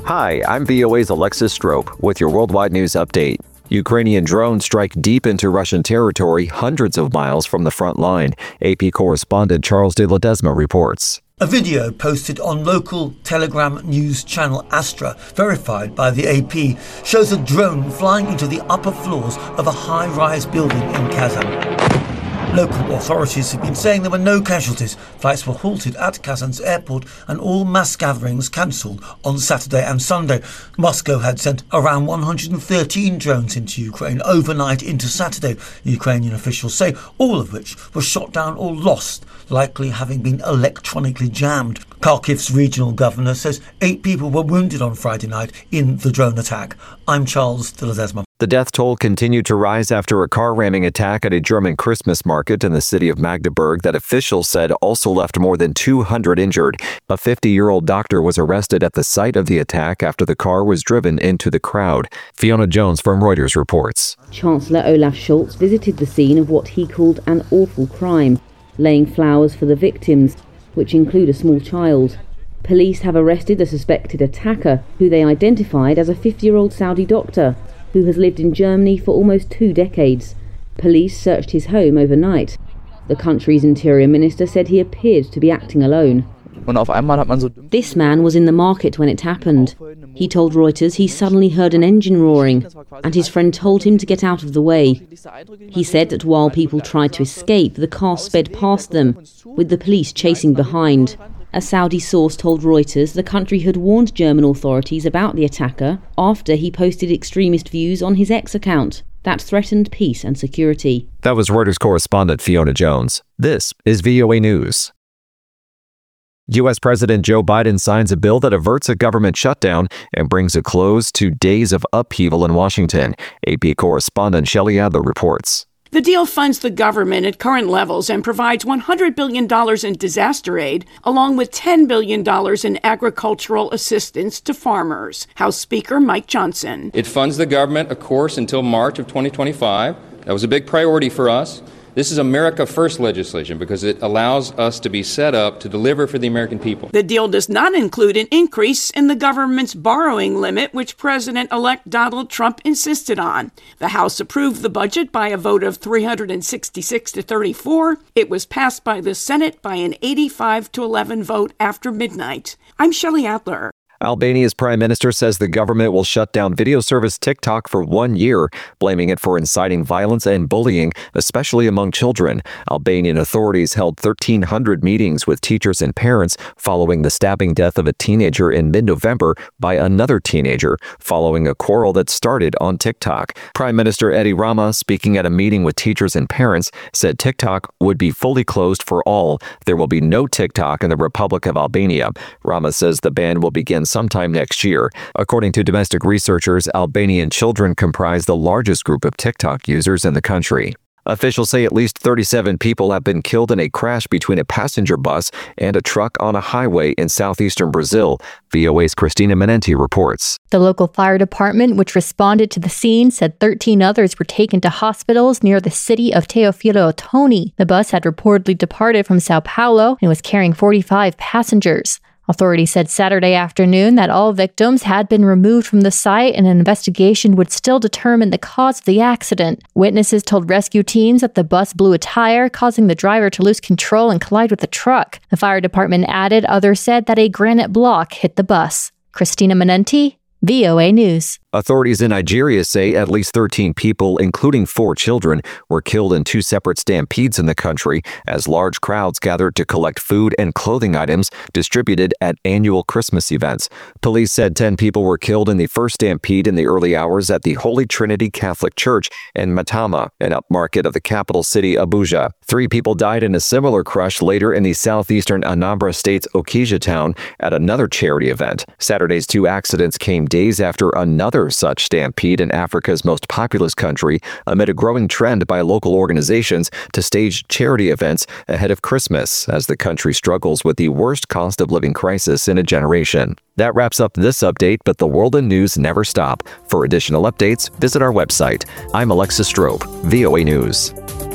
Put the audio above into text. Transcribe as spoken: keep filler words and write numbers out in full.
Hi, I'm V O A's Alexis Strope with your worldwide news update. Ukrainian drones strike deep into Russian territory hundreds of miles from the front line. A P correspondent Charles de Ledesma reports. A video posted on local Telegram news channel Astra, verified by the A P, shows a drone flying into the upper floors of a high-rise building in Kazan. Local authorities have been saying there were no casualties. Flights were halted at Kazan's airport and all mass gatherings cancelled on Saturday and Sunday. Moscow had sent around one hundred thirteen drones into Ukraine overnight into Saturday, Ukrainian officials say, all of which were shot down or lost, likely having been electronically jammed. Kharkiv's regional governor says eight people were wounded on Friday night in the drone attack. I'm Charles de Ledesma. The death toll continued to rise after a car ramming attack at a German Christmas market in the city of Magdeburg that officials said also left more than two hundred injured. A fifty-year-old doctor was arrested at the site of the attack after the car was driven into the crowd. Fiona Jones from Reuters reports. Chancellor Olaf Scholz visited the scene of what he called an awful crime, laying flowers for the victims, which include a small child. Police have arrested the suspected attacker, who they identified as a fifty-year-old Saudi doctor who has lived in Germany for almost two decades. Police searched his home overnight. The country's interior minister said he appeared to be acting alone. This man was in the market when it happened. He told Reuters he suddenly heard an engine roaring, and his friend told him to get out of the way. He said that while people tried to escape, the car sped past them, with the police chasing behind. A Saudi source told Reuters the country had warned German authorities about the attacker after he posted extremist views on his X account that threatened peace and security. That was Reuters correspondent Fiona Jones. This is V O A News. U S President Joe Biden signs a bill that averts a government shutdown and brings a close to days of upheaval in Washington. A P correspondent Shelley Adler reports. The deal funds the government at current levels and provides one hundred billion dollars in disaster aid, along with ten billion dollars in agricultural assistance to farmers. House Speaker Mike Johnson. It funds the government, of course, until March of twenty twenty-five. That was a big priority for us. This is America First legislation because it allows us to be set up to deliver for the American people. The deal does not include an increase in the government's borrowing limit, which President-elect Donald Trump insisted on. The House approved the budget by a vote of three hundred sixty-six to thirty-four. It was passed by the Senate by an eighty-five to eleven vote after midnight. I'm Shelley Adler. Albania's prime minister says the government will shut down video service TikTok for one year, blaming it for inciting violence and bullying, especially among children. Albanian authorities held thirteen hundred meetings with teachers and parents following the stabbing death of a teenager in mid-November by another teenager, following a quarrel that started on TikTok. Prime Minister Edi Rama, speaking at a meeting with teachers and parents, said TikTok would be fully closed for all. There will be no TikTok in the Republic of Albania. Rama says the ban will begin sometime next year. According to domestic researchers, Albanian children comprise the largest group of TikTok users in the country. Officials say at least thirty-seven people have been killed in a crash between a passenger bus and a truck on a highway in southeastern Brazil. V O A's Christina Menenti reports. The local fire department, which responded to the scene, said thirteen others were taken to hospitals near the city of Teofilo Otoni. The bus had reportedly departed from Sao Paulo and was carrying forty-five passengers. Authorities said Saturday afternoon that all victims had been removed from the site and an investigation would still determine the cause of the accident. Witnesses told rescue teams that the bus blew a tire, causing the driver to lose control and collide with the truck. The fire department added others said that a granite block hit the bus. Christina Menenti, V O A News. Authorities in Nigeria say at least thirteen people, including four children, were killed in two separate stampedes in the country as large crowds gathered to collect food and clothing items distributed at annual Christmas events. Police said ten people were killed in the first stampede in the early hours at the Holy Trinity Catholic Church in Matama, an upmarket of the capital city Abuja. Three people died in a similar crush later in the southeastern Anambra State's Okija town at another charity event. Saturday's two accidents came days after another such stampede in Africa's most populous country, amid a growing trend by local organizations to stage charity events ahead of Christmas as the country struggles with the worst cost of living crisis in a generation. That wraps up this update, but the world and news never stop. For additional updates, visit our website. I'm Alexis Strope, V O A News.